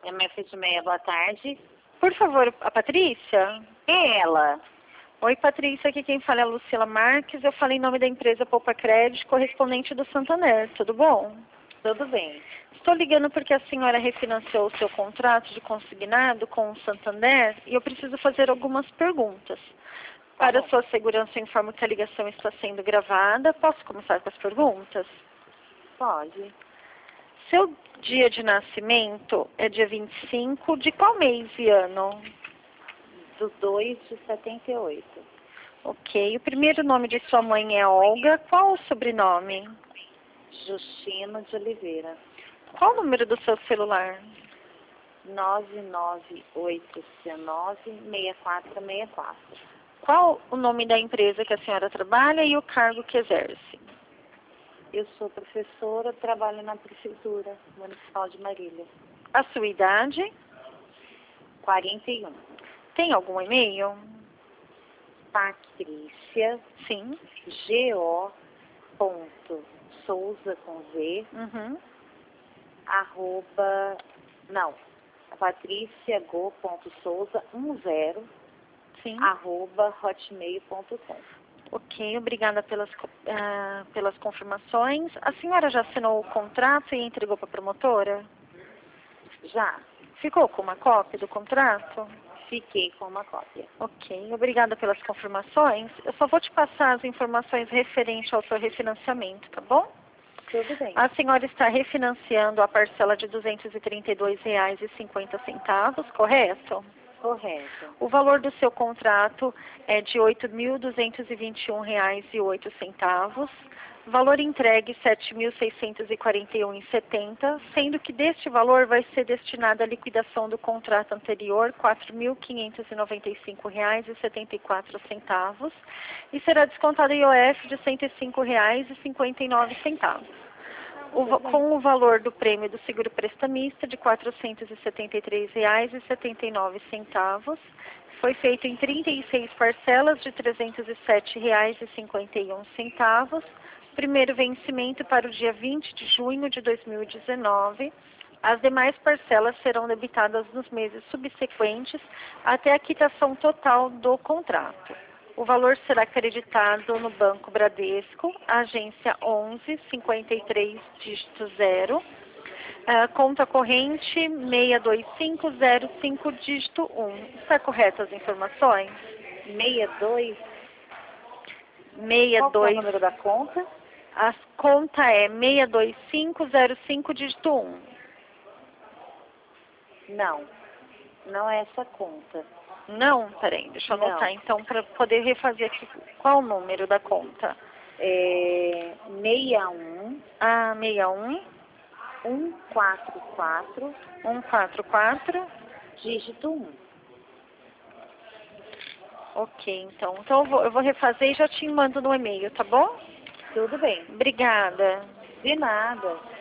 MF de Meia, boa tarde. Por favor, a Patrícia? É ela. Oi, Patrícia, aqui quem fala é a Lucila Marques. Eu falo em nome da empresa Poupa Crédito, correspondente do Santander. Tudo bom? Tudo bem. Estou ligando porque a senhora refinanciou o seu contrato de consignado com o Santander e eu preciso fazer algumas perguntas. Para bom. sua segurança, eu informo que a ligação está sendo gravada. Posso começar com as perguntas? Pode. Seu dia de nascimento é dia 25 de qual mês e ano? Do 2 de 78. Ok. O primeiro nome de sua mãe é Olga. Qual o sobrenome? Justino de Oliveira. Qual o número do seu celular? 99819-6464. Qual o nome da empresa que a senhora trabalha e o cargo que exerce? Eu sou professora, trabalho na Prefeitura Municipal de Marília. A sua idade? 41. Tem algum e-mail? Patrícia, Sim. Souza com Z, Uhum. arroba, não, patriciago.souza10, Sim. arroba hotmail.com. Ok, obrigada pelas confirmações. A senhora já assinou o contrato e entregou para a promotora? Já Ficou com uma cópia do contrato? fiquei com uma cópia. Ok, obrigada pelas confirmações. Eu só vou te passar as informações referentes ao seu refinanciamento, tá bom? Tudo bem. A senhora está refinanciando a parcela de R$ 232,50, correto? Correto. O valor do seu contrato é de R$ 8.221,08. Valor entregue R$ 7.641,70, sendo que deste valor vai ser destinado à liquidação do contrato anterior, R$ 4.595,74, e será descontado IOF de R$ 105,59. Com o valor do prêmio do seguro prestamista de R$ 473,79, foi feito em 36 parcelas de R$ 307,51. Primeiro vencimento para o dia 20 de junho de 2019. As demais parcelas serão debitadas nos meses subsequentes até a quitação total do contrato. O valor será acreditado no Banco Bradesco, agência 1153, dígito 0, conta corrente 62505, dígito 1. Está correto as informações? 62. 62. Qual que é o número da conta? A conta é 62505, dígito 1. Não, não é essa conta. Não? Peraí, deixa eu Não. anotar então para poder refazer aqui. Qual o número da conta? É 61 Ah, 61 144 144. dígito 1. Ok, então eu vou refazer e já te mando no e-mail, tá bom? Tudo bem. Obrigada. De nada.